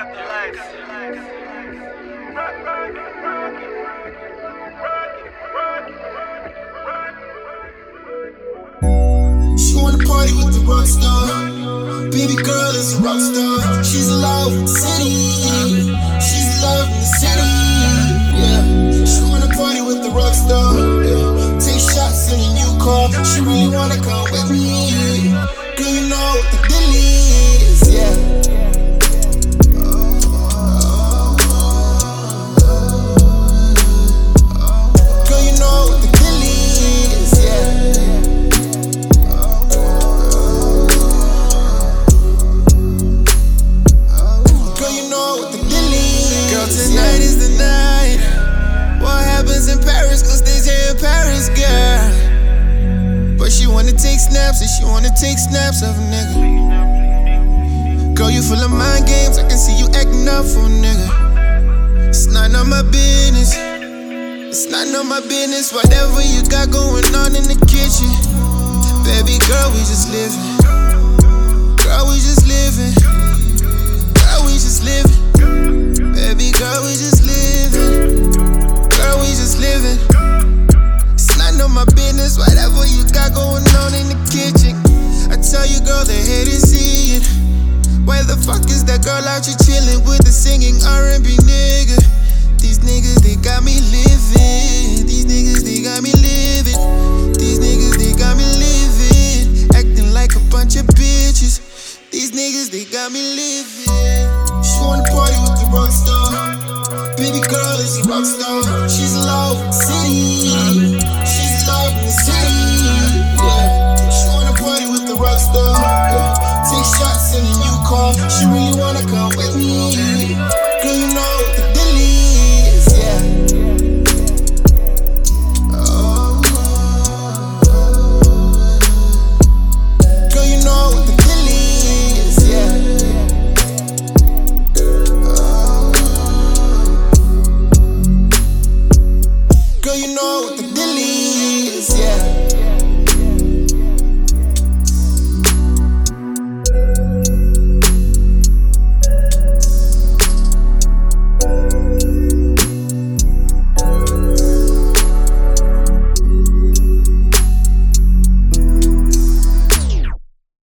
She wanna party with the rock star. Baby girl is a rock star. She's in love with the city. She's in love with the city. Yeah. She wanna party with the rock star. Yeah. Take shots in a new car. She really wanna come with me. Girl, you know what the deal is. Yeah. Girl, you know what the deal is. Yeah. Tonight is the night. What happens in Paris gon' stay here in Paris, girl. But she wanna take snaps, and she wanna take snaps of a nigga. Girl, you full of mind games, I can see you acting up for a nigga. It's none of my business. It's none of my business. Whatever you got going on in the kitchen, baby girl, we just living. Girl, we just living. Girl, we just living. Baby girl, we just living. Girl, we just living. It's none of my business, whatever you got going on in the kitchen. I tell you, girl, they hate to see it. Where the fuck is that girl out here chilling with the singing R&B nigga? These niggas, they got me living.